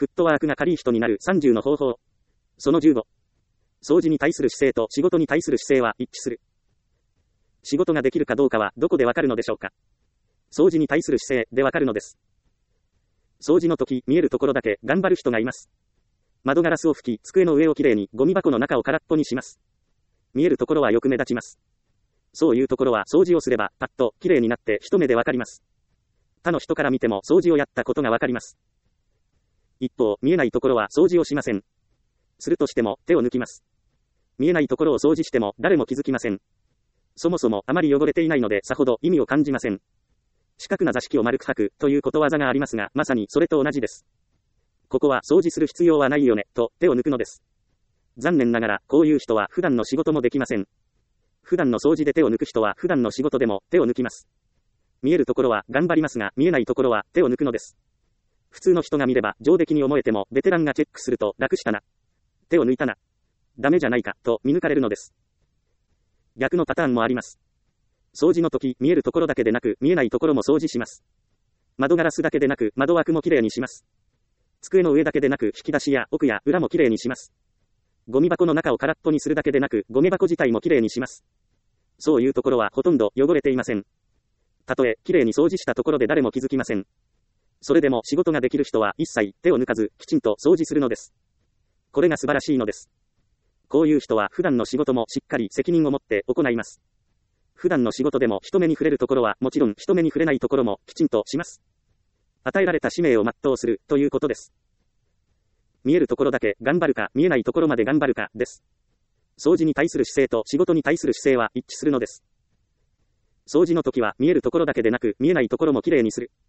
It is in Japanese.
フットワークが軽い人になる30の方法。その15。掃除に対する姿勢と仕事に対する姿勢は一致する。仕事ができるかどうかはどこでわかるのでしょうか。掃除に対する姿勢でわかるのです。掃除の時、見えるところだけ頑張る人がいます。窓ガラスを拭き、机の上をきれいに、ゴミ箱の中を空っぽにします。見えるところはよく目立ちます。そういうところは掃除をすれば、パッときれいになって一目でわかります。他の人から見ても掃除をやったことがわかります。一方、見えないところは掃除をしません。するとしても手を抜きます。見えないところを掃除しても誰も気づきません。そもそもあまり汚れていないのでさほど意味を感じません。四角な座敷を丸く書くということわざがありますが、まさにそれと同じです。ここは掃除する必要はないよね、と手を抜くのです。残念ながら、こういう人は普段の仕事もできません。普段の掃除で手を抜く人は普段の仕事でも手を抜きます。見えるところは頑張りますが、見えないところは手を抜くのです。普通の人が見れば上出来に思えても、ベテランがチェックすると楽したな。手を抜いたな。ダメじゃないか、と見抜かれるのです。逆のパターンもあります。掃除の時、見えるところだけでなく、見えないところも掃除します。窓ガラスだけでなく、窓枠もきれいにします。机の上だけでなく、引き出しや奥や裏もきれいにします。ゴミ箱の中を空っぽにするだけでなく、ゴミ箱自体もきれいにします。そういうところはほとんど汚れていません。たとえ、きれいに掃除したところで誰も気づきません。それでも仕事ができる人は一切手を抜かず、きちんと掃除するのです。これが素晴らしいのです。こういう人は普段の仕事もしっかり責任を持って行います。普段の仕事でも人目に触れるところはもちろん人目に触れないところもきちんとします。与えられた使命を全うするということです。見えるところだけ頑張るか、見えないところまで頑張るかです。掃除に対する姿勢と仕事に対する姿勢は一致するのです。掃除の時は見えるところだけでなく見えないところもきれいにする。